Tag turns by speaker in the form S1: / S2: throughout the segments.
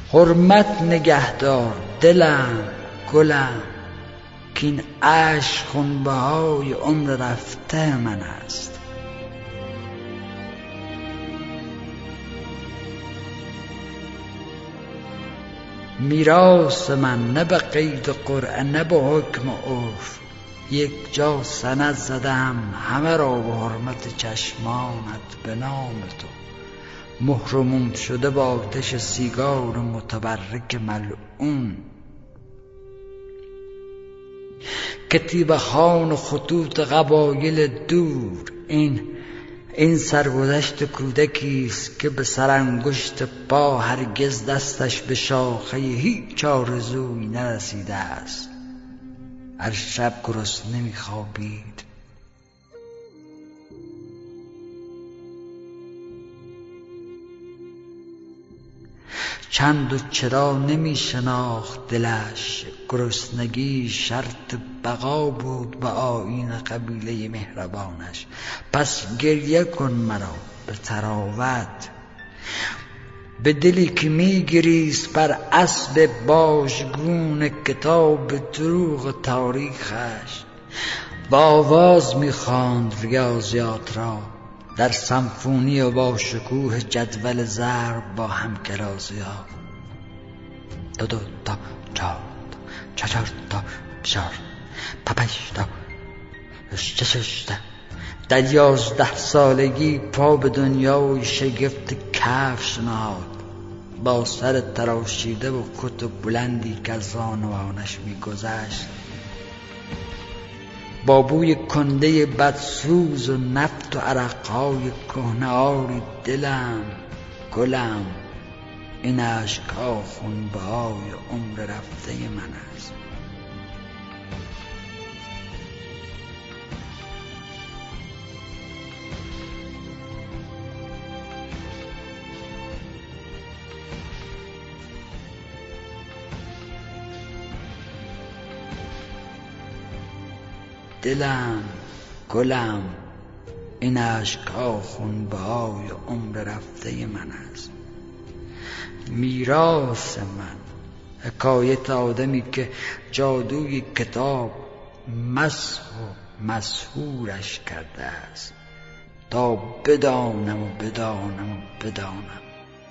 S1: حرمت نگهدار دلم گلم، که این عشق خونبهای عمر رفته من است. میراث من نه به قید قرعه نه به حکم عرف، یک جا سند زدم همه را به حرمت چشمانت به نام تو. مهرموم شده با آتش سیگار متبرک ملعون، کتیبه خوان و خطوط قبایل دور. این سرگذشت کودکیست که به سرانگشت پا هرگز دستش به شاخه هیچ آرزویی نرسیده است. هر شب گرسنه می‌خوابید، چند و چرا نمی شناخت دلش. گرسنگی شرط بقا بود به آیین قبیله مهربانش. پس گریه کن مرا به طراوت، به دلی که می گریست بر اسب باژگون کتاب دروغ تاریخش. با آواز می خواند ریاضیات را در سمفونی و با شکوه جدول ضرب با همکلاسی‌ها. دو دو تا چهار تا چهار تا چهار پنج تا شش تا. در 11 سالگی پا به دنیای شگفت کفش نهاد، با سر تراشیده و کت بلندی که از زانوانش می‌گذشت. با بوی کنده بدسوز و نفت و عرقهای کهنه آری دلم گلم، این اشک‌ها خونبهای عمر رفته من است. دلم گلم، این اشک‌ها خونبهای عمر رفته من است. میراث من حکایت آدمی که جادوی کتاب مسح و مسحورش کرده است تا بدانم و بدانم و بدانم.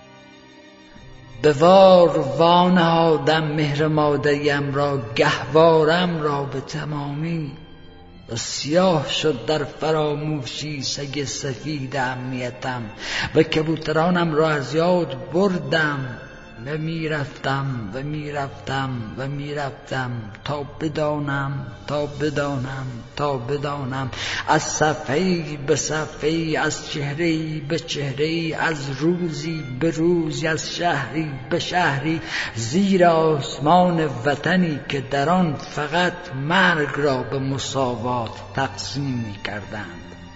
S1: به وار وانهادم مهر مادریم را، گهوارم را به تمامی. و سیاه شد در فراموشی سگ سفید امنیتم، و کبوترانم را از یاد بردم و میرفتم و میرفتم و میرفتم تا بدانم تا بدانم تا بدانم. از صفحه‌ای به صفحه‌ای، از چهره‌ای به چهره‌ای، از روزی به روزی، از شهری به شهری، زیر آسمان وطنی که در آن فقط مرگ را به مساوات تقسیم می‌کردند.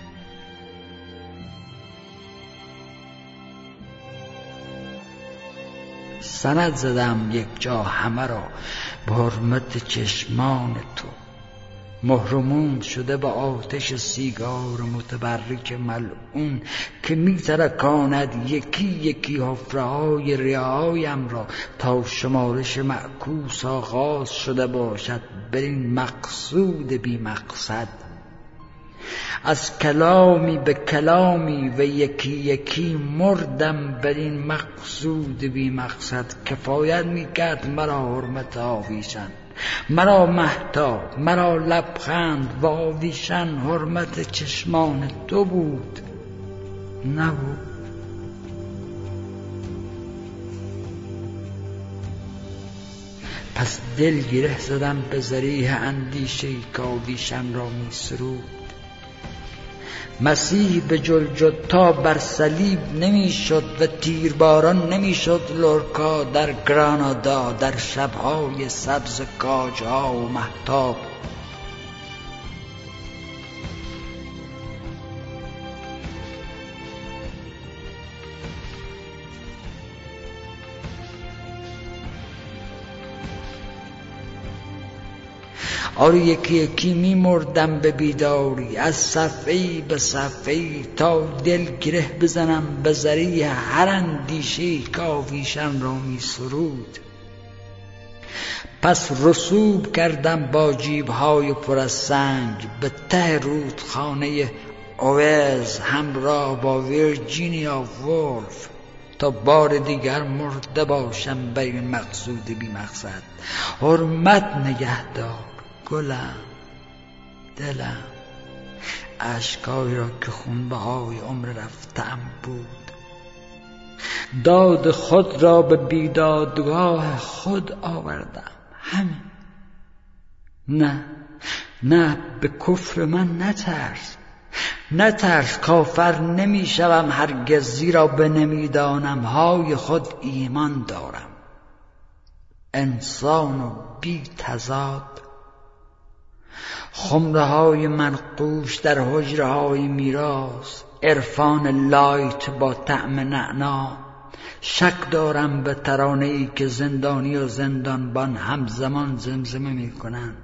S1: سند زدم یک جا همه را به حرمت چشمان تو. مهرموم شده با آتش سیگار متبرک ملعون که می‌ترکاند یکی یکی حفره‌های ریه‌هایم را تا شمارش معکوس آغاز شده باشد بر این مقصود بی مقصد. از کلامی به کلامی و یکی یکی مردم بر این مقصود بی مقصد. کفایت میکرد مرا حرمت آویشن، مرا مهتاب، مرا لبخند و آویشن حرمت چشمان تو بود نبود. پس دل گره زدم به ذریح اندیشه‌ای که آویشن را میسرود. مسیح به جلجتا بر صلیب نمیشد و تیرباران نمیشد لورکا در گرانادا در شبهای سبز کاجها و مهتاب. آری یکی یکی می مردم به بیداری، از صفحه‌ای به صفحه‌ای، تا دل گره بزنم به ذریع هر اندیشه‌ای که آویشم را می سرود. پس رسوب کردم با جیب‌های پر از سنگ به ته رودخانه اوز همراه با ویرجینیا وولف، تا بار دیگر مرده باشم بر این مقصود بی مقصد. حرمت نگهدار گلم، دلم، اشکایی را که خونبهای عمر رفتم بود، داد خود را به بیدادگاه خود آوردم. همین. نه به کفر من نترس، کافر نمی شوم هرگز، زیرا به نمیدانم های خود ایمان دارم. انسان و بی تضاد، خمره های منقوش در حجره های میراث، عرفان لایت با طعم نعنا. شک دارم به ترانه‌ای که زندانی و زندانبان همزمان زمزمه می کنند.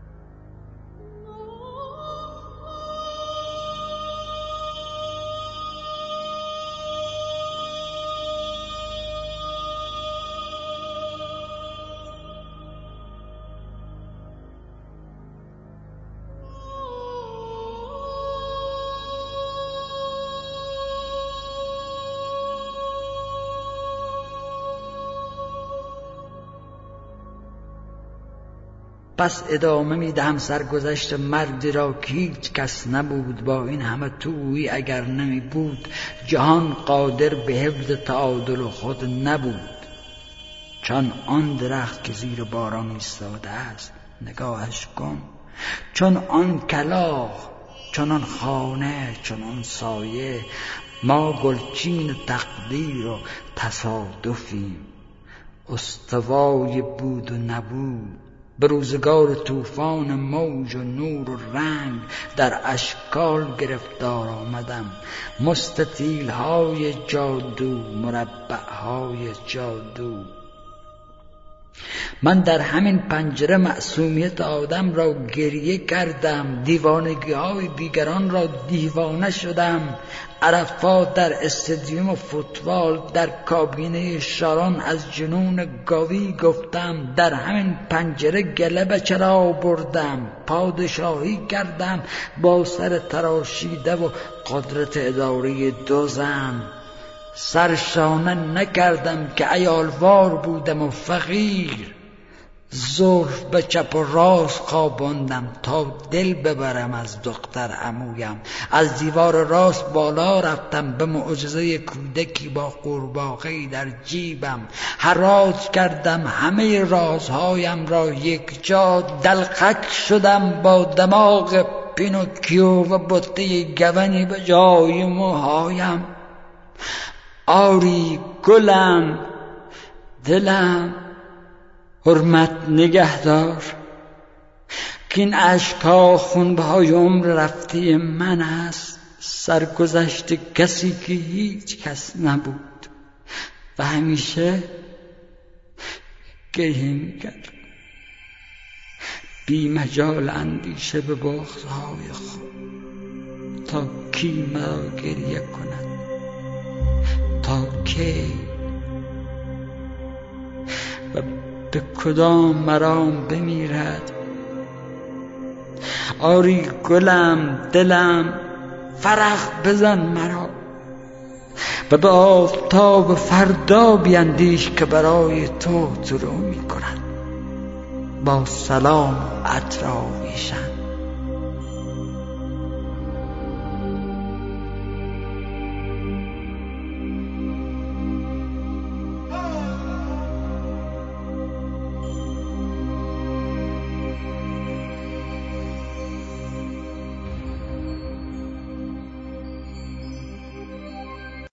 S1: پس ادامه میدهم سرگذشت مردی را که هیچ کس نبود با این همه تویی، اگر نمی بود جهان قادر به حفظ تعادل خود نبود. چون آن درخت که زیر باران ایستاده است نگاهش کن، چون آن کلاغ، چون آن خانه، چون آن سایه، ما گلچین تقدیر و تصادفیم. استوای بود و نبود، به روزگار طوفان موج و نور و رنگ در اشکال گرفتار آمدم. مستطیل های جادو، مربع های جادو. من در همین پنجره معصومیت آدم را گریه کردم، دیوانگی های دیگران را دیوانه شدم. عرفات در استادیوم فوتبال، در کابینه شارون از جنون گاوی گفتم. در همین پنجره گله چرا بردم، پادشاهی کردم با سر تراشیده و قدرت اداره 2 زن. سرشانه نکردم که عیالوار بودم و فقیر. زلف به چپ و راست خواباندم تا دل ببرم از دختر عمویم. از دیوار راست بالا رفتم به معجزه کودکی با قورباغه‌ای در جیبم. حراج کردم همه رازهایم را یک جا. دلخک شدم با دماغ پینوکیو و بطه گونی به جای موهایم. آری گلم، دلم، حرمت نگهدار که این اشکا خونبهای عمر رفته من است. سرگذشت کسی که هیچ کس نبود و همیشه گریه میکرد، بی مجال اندیشه به بغض‌های خود. تا کی مرا گریه کند؟ تا کی؟ و به کدام مرام بمیرد؟ آری گلم، دلم، فرح بزن مرا و به آفتاب فردا بیندیش که برای تو طلوع می کند. با سلام عطر آویشم.